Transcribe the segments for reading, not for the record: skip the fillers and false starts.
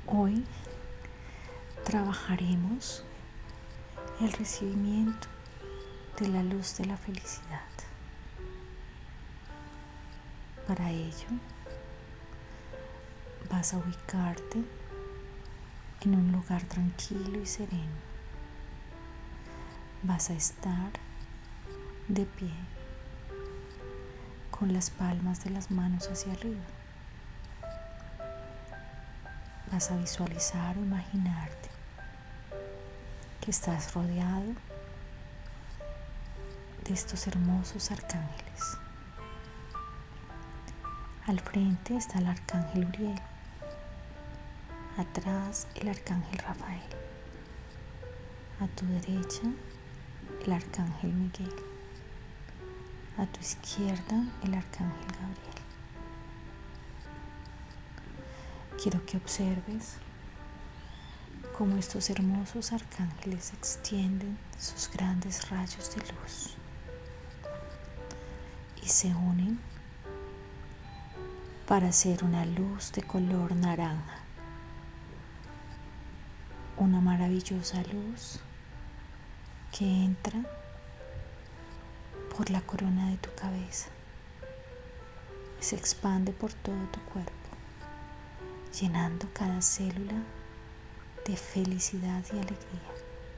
Hoy trabajaremos el recibimiento de la luz de la felicidad. Para ello, vas a ubicarte en un lugar tranquilo y sereno. Vas a estar de pie, con las palmas de las manos hacia arriba. Vas a visualizar o imaginarte que estás rodeado de estos hermosos arcángeles. Al frente está el arcángel Uriel, atrás el arcángel Rafael, a tu derecha el arcángel Miguel, a tu izquierda el arcángel Gabriel. Quiero que observes cómo estos hermosos arcángeles extienden sus grandes rayos de luz y se unen para hacer una luz de color naranja, una maravillosa luz que entra por la corona de tu cabeza y se expande por todo tu cuerpo, llenando cada célula de felicidad y alegría.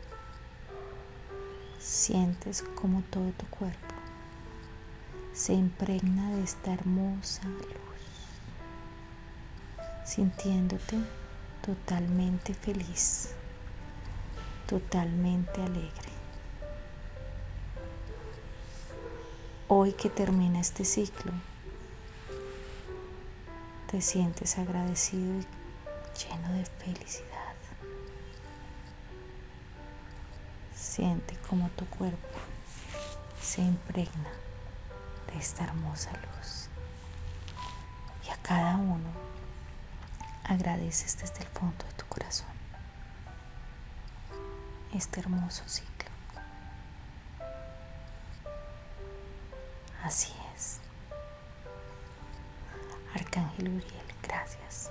Sientes como todo tu cuerpo se impregna de esta hermosa luz, sintiéndote totalmente feliz, totalmente alegre. Hoy que termina este ciclo, te sientes agradecido y lleno de felicidad. Siente como tu cuerpo se impregna de esta hermosa luz. Y a cada uno agradeces desde el fondo de tu corazón este hermoso ciclo. Así es. Arcángel Uriel, gracias.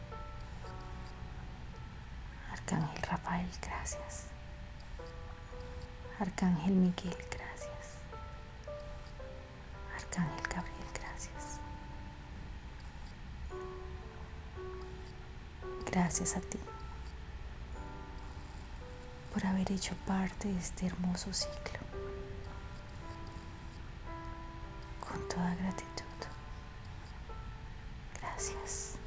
Arcángel Rafael, gracias. Arcángel Miguel, gracias. Arcángel Gabriel, gracias. Gracias a ti por haber hecho parte de este hermoso ciclo. Con toda gratitud. Gracias.